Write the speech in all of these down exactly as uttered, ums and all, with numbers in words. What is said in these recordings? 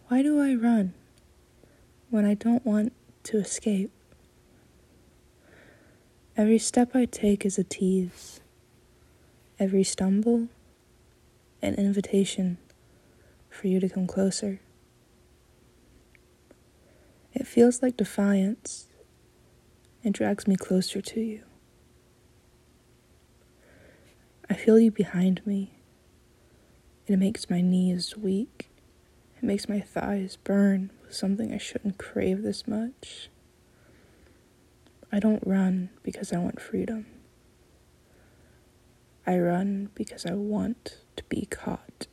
Why do I run when I don't want to escape? Every step I take is a tease. Every stumble, an invitation for you to come closer. It feels like defiance. It drags me closer to you. I feel you behind me. It makes my knees weak. It makes my thighs burn with something I shouldn't crave this much. I don't run because I want freedom. I run because I want to be caught.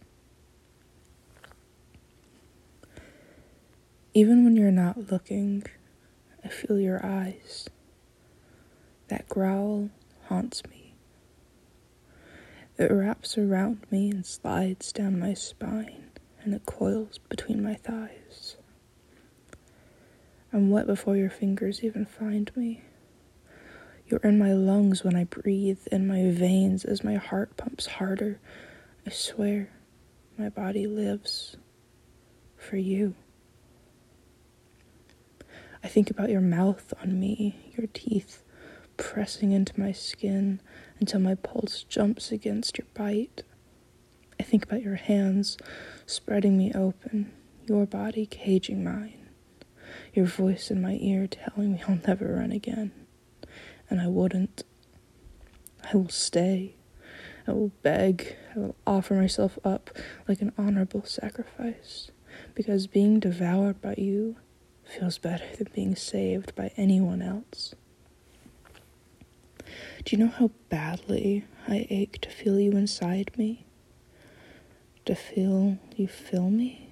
Even when you're not looking, I feel your eyes. That growl haunts me. It wraps around me and slides down my spine, and it coils between my thighs. I'm wet before your fingers even find me. You're in my lungs when I breathe, in my veins as my heart pumps harder. I swear, my body lives for you. I think about your mouth on me, your teeth pressing into my skin until my pulse jumps against your bite. I think about your hands spreading me open, your body caging mine, your voice in my ear telling me I'll never run again. And I wouldn't. I will stay. I will beg. I will offer myself up like an honorable sacrifice, because being devoured by you feels better than being saved by anyone else. Do you know how badly I ache to feel you inside me? To feel you fill me?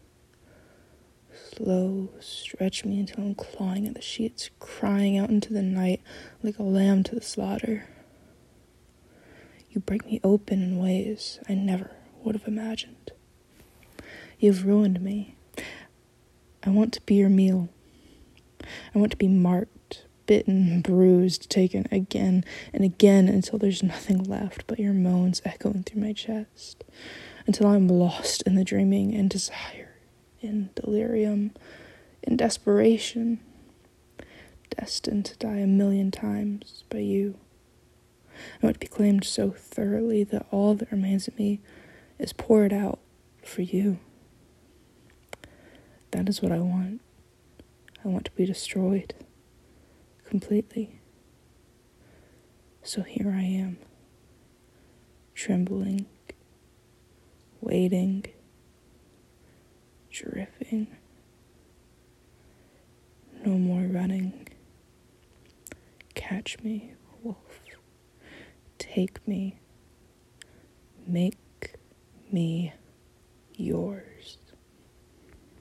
Slow, stretch me until I'm clawing at the sheets, crying out into the night like a lamb to the slaughter. You break me open in ways I never would have imagined. You've ruined me. I want to be your meal. I want to be marked, bitten, bruised, taken again and again until there's nothing left but your moans echoing through my chest, until I'm lost in the dreaming and desire, in delirium, in desperation, destined to die a million times by you. I want to be claimed so thoroughly that all that remains of me is poured out for you. That is what I want. I want to be destroyed completely. So here I am, trembling, waiting, drifting. No more running. Catch me, wolf. Take me. Make me yours.